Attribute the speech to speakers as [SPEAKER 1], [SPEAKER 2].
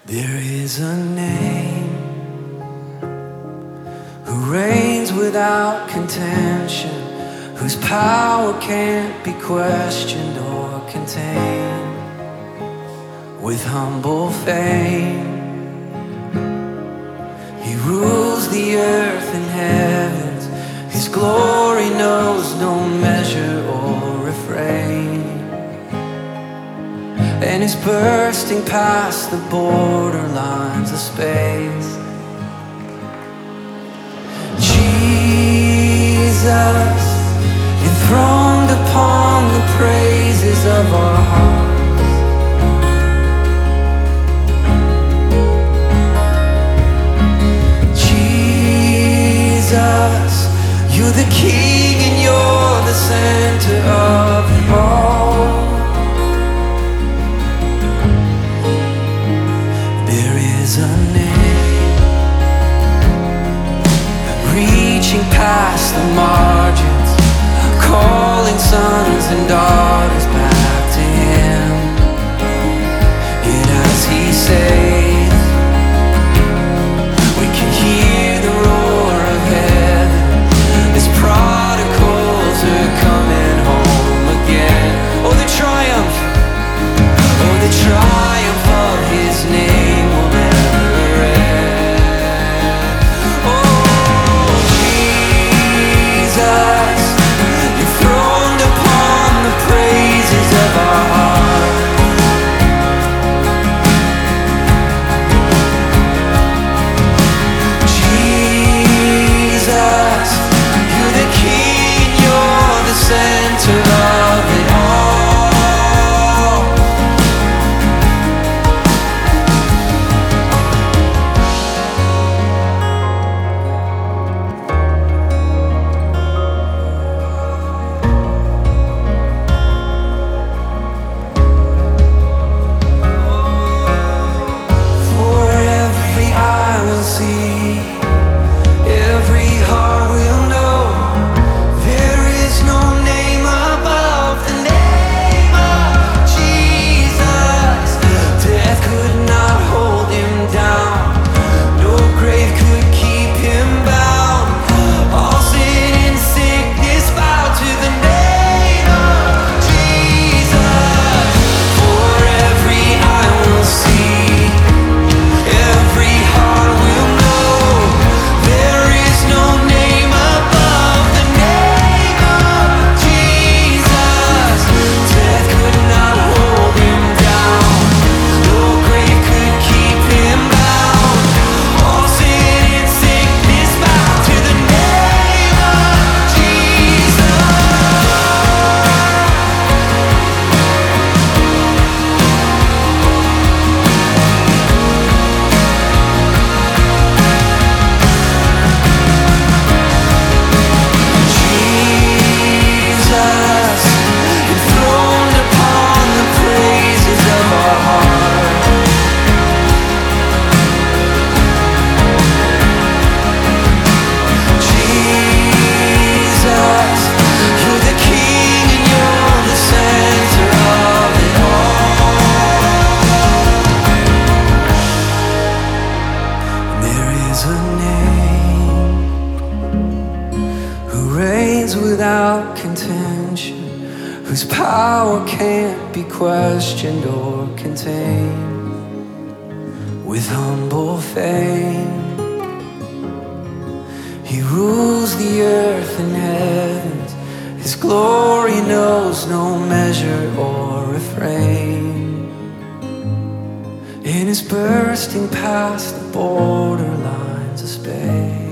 [SPEAKER 1] There is a name who reigns without contention, whose power can't be questioned or contained. With humble fame, he rules the earth and heavens. His glory knows no measure or refrain, and is bursting past the borderlines of space. Jesus, enthroned upon the praises of our hearts. Jesus, you're the King and you're the center of it all. There is a name reaching past the margins, calling sons and daughters back to him. Yet as he says, we can hear the roar of heaven as prodigals are coming home again. Oh, the triumph of his name will never end. Oh, Jesus, you're throned upon the praises of our heart. Jesus, you're the King, you're the center of it all. For every eye will see, every heart will know, there is no name above the name of Jesus. Death could not hold him down, no grave could keep him bound. All sin and sickness bow to the name of Jesus. For every eye will see, every heart will know, there is no name above the name of Jesus. Death could not hold him down, no grave could keep him bound. All sin and sickness bow to the name of Jesus. Jesus, enthroned upon the praises of our heart. Jesus, you're the King and you're the center of it all. There is a name who reigns without contention, whose power can't be questioned or contained. With humble fame, he rules the earth and heavens. His glory knows no measure or refrain, and is bursting past the borderlines of space.